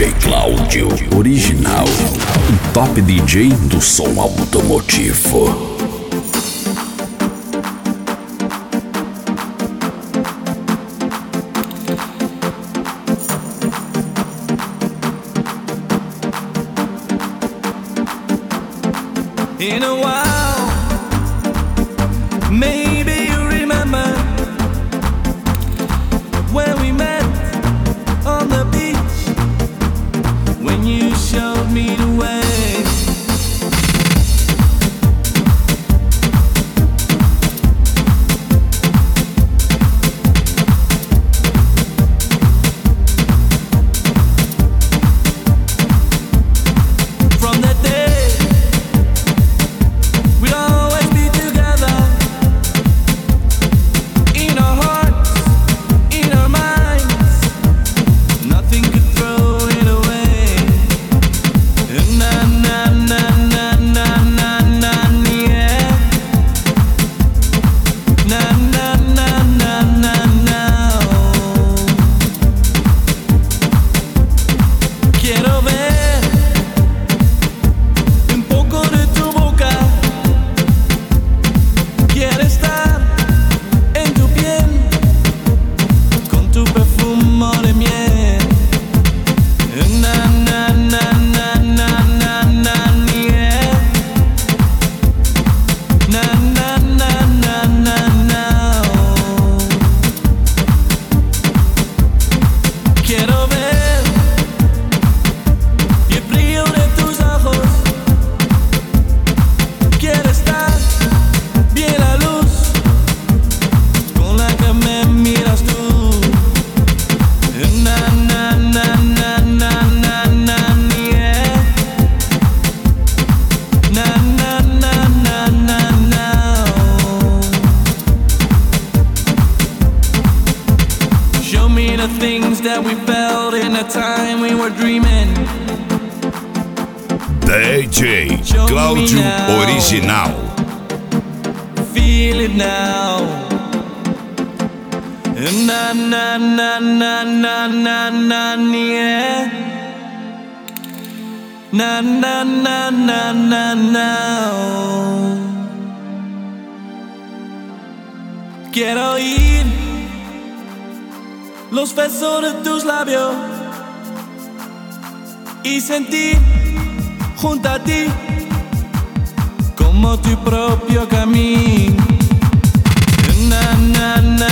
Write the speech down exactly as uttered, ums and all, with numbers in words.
J Cláudio Original, o top D J do som automotivo. In a while, maybe you remember when we met on the beach, when you showed me the way. From that day, we'd always be together, in our hearts, in our minds. Nothing could throw it away. Na na na na na na na yeah. Na na na na na na. Quiero ver un poco de tu boca. Quiero estar en tu piel con tu perfume de miel. Na na na na na na na yeah. Na na na na na na. Quiero ver el brillo de tus ojos. Quiero estar bien la luz con la que me miras tú. Na na na na na na na yeah. Na na na na na na. Show me the things that we felt in the time we were dreaming. D J Cláudio Original. Feel it now. Na na na na na na na yeah. Na na na na na na. Quiero oír los besos de tus labios y sentir junto a ti como tu propio camino. Na na na